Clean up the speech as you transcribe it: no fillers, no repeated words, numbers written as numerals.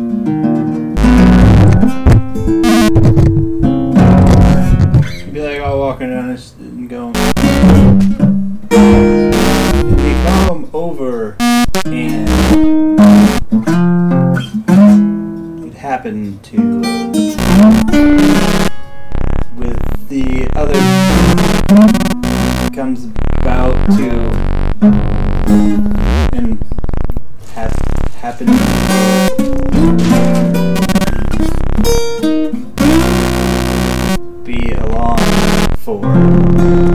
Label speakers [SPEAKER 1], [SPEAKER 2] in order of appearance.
[SPEAKER 1] You'd be like all walking down this and going, and you come over and it happened to with the other comes about to and has happened be along for